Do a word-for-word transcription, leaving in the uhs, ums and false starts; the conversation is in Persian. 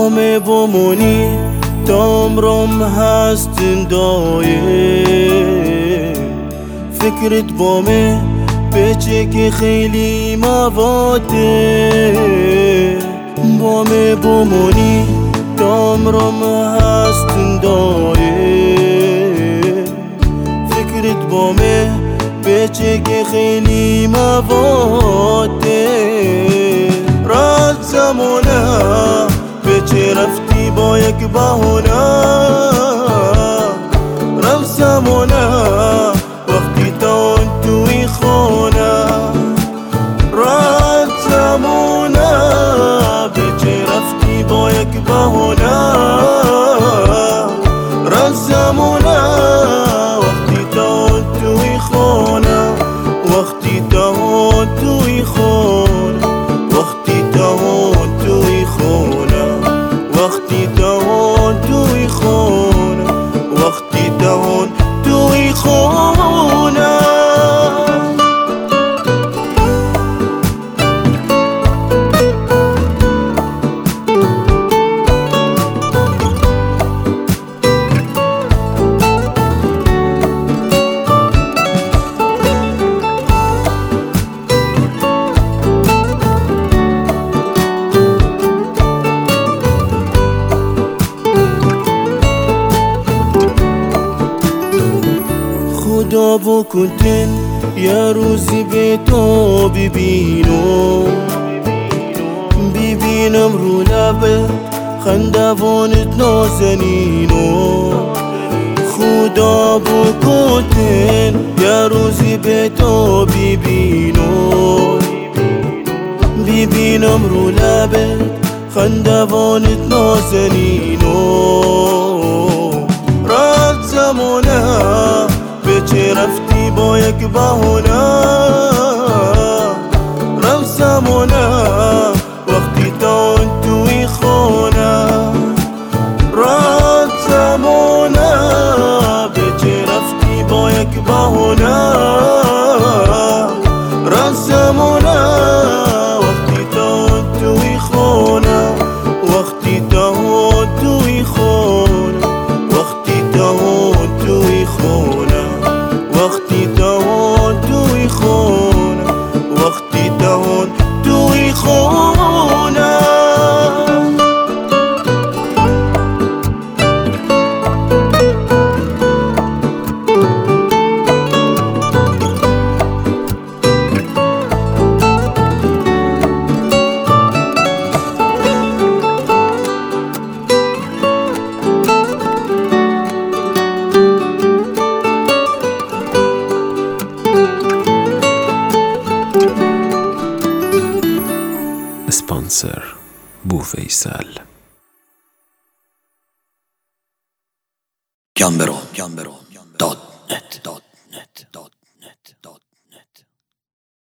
با می بمونی تا عمرم هست دایه فکرت با می پیچه که خیلی مواده با می بمونی تا عمرم هست دایه فکرت با می پیچه که خیلی مواده رات زمانه پیچه رفتی با یک بهونه رفت زمانه وقتی تا توی خونه رات زمانه پیچه رفتی با یک بهونه رفت زمانه وقتی تا توی خونه وقتی تا توی خونه وقتی تا توی خونه وقتی تا توی خونه وقتی تا توی خونه خدا بکنتن یه روزی به تو ببینم ببینم رو لبت خندوانت نازنینو خدا بکنتن یه روزی به تو ببینم ببینم رو لبت خندوانت نازنینو رات زمانه پیچه رفتی با یک بهونه رفت زمانه وقتی تا توی خونه رات زمانه پیچه رفتی با یک بهونه رفت زمانه وقتی تا توی خونه وقتی تا توی خونه وقتی تا توی خونه وقتی تا توی خونه وقتی تا توی خونه اسپانسر بوفیسل گامبرو دات نت